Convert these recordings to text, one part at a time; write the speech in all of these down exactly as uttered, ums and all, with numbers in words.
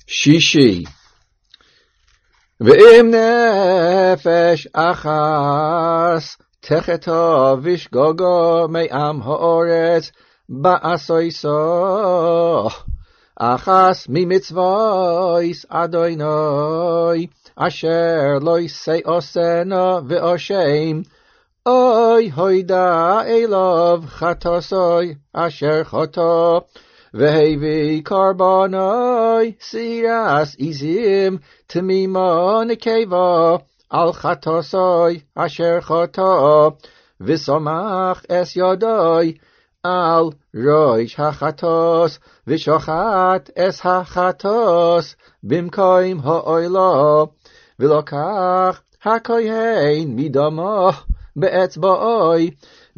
שישי. ואם נפש אחס תחתו ושגוגו מעם האורץ בעשויסו אחס ממצוויס אדוני אשר לא יעשנו ואושם אוי הוידה אליו חטאסוי אשר חטא והביא קורבנוי סירס עזים תמימה נקבה על חטאסוי אשר חטא וסמך אס ידוי על ראש החטאס ושחט אס החטאס במקום האוילה ולקח הכהן מדמו באצבעוי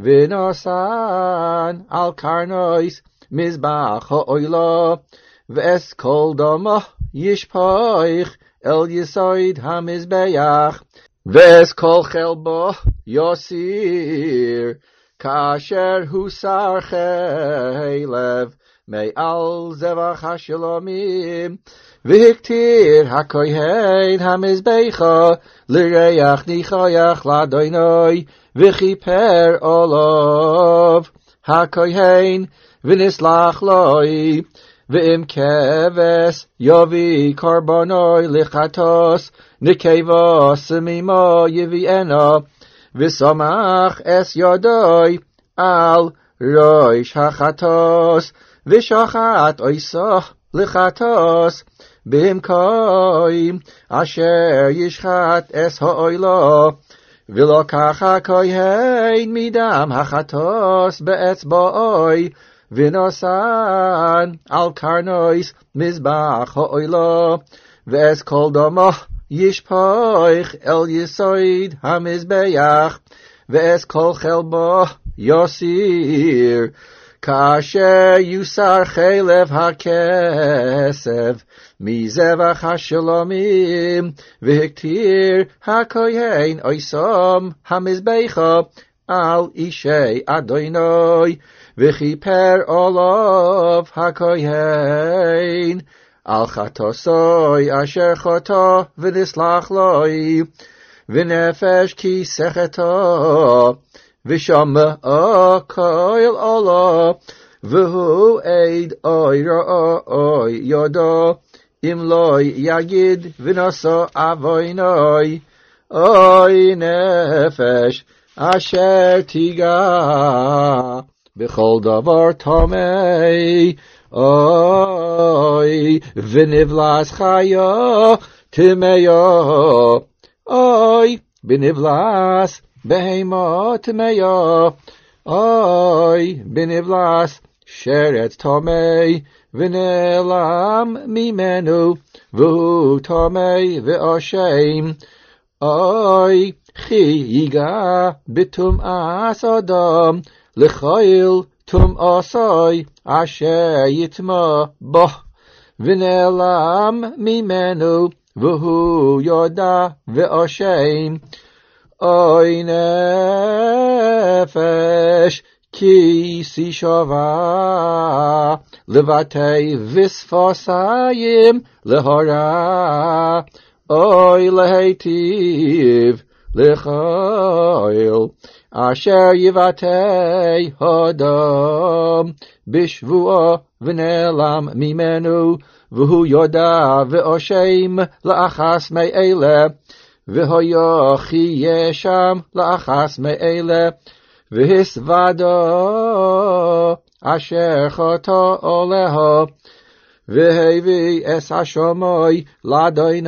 ונשן על קרנויס מזבח האוילה ואס כל דמו ישפוך אל יסוד המזבח ואס כל חלבו יסיר כאשר הוסר חלב מעל זבח השלומים והקטיר הכהן המזבחה לריח ניחוח לאדוני וכיפר עליו הכהן ונסלח לוי ואם כבש יביא קורבנוי לחטאס נקבה סמימה יביאנה וסמך אס ידוי על ראש החטאס ושחט עיסו לחטאס במקום אשר ישחט אס האוילה ולקח הכהן מדם החטאס באצבעוי ונשן על קרנויס מזבח האוילה ואס כל דמו ישפוך אל יסוד המזבח ואס כל חלבו יסיר כאשר יוסר חלב הכסף מזבח השלומים והקטיר הכהן עיסם המזבחה על אישי אדוני וכיפר עליו הכהן על חטאסוי אשר חטא ונסלח לוי ונפש כיסחתו ושמע כל עולו והוא עד אוי רואי ידו אם לא יגיד ונשא אבוני אוי נפש אשר תיגע בכל דבר טמא אוי ונבלס חיה טמאה אוי בנבלס בהמה טמאה אוי בנבלס שרץ טמא ונעלם ממנו והוא טמא ואשם אוי כי ייגע בטומאת אדם לחיל טומאתו אשר יטמא בו ונעלם ממנו והוא ידע ואשם אוי נפש כיסי שווה לבתי וספסיים להורא אוי להיטיב לחיל אשר יבטא אדם בשבועו ונעלם ממנו והוא ידע ואשם לאחס מאלה והיחיה שם לאחס מאלה והסוודו אשר חטא עליו והביא אס השמוי לאדוני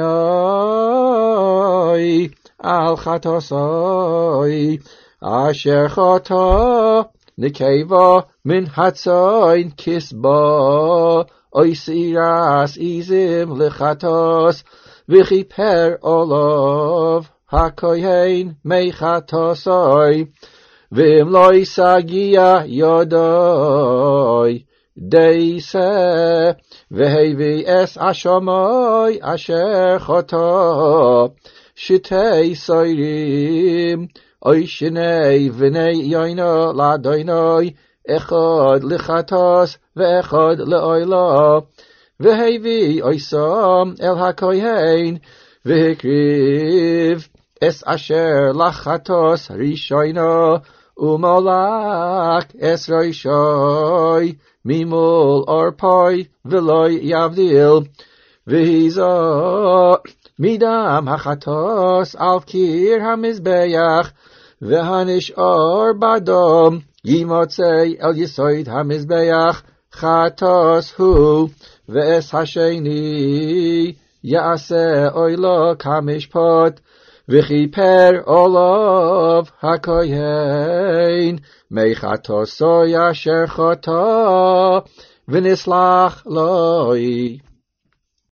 על חטאסוי אשר חטא נקבה מן הצאן כסבו אוי סירס עזים לחטאס וכיפר עליו הכהן מחטאסוי ואם לא ישגיע ידוי דייסה והביא אס השמוי אשר חטא שתי סוירים אוי שני בני יוינו לאדוני אחד לחטאס ואחד לאוילה והביא אויסם אל הכהן, והקריב אס אשר לחטוס ראשונו, ומולק אס ראשוי ממול אורפוי ולא יבדיל, והיזו מדם החטוס על קיר המזבח, והנשאר בדום ימוצא אל יסוד המזבח, חטוס הוא, ואס השני יעשה אוילו כמשפט, וכיפר עליו הכהן מחטוסו אשר חטא, ונסלח לו.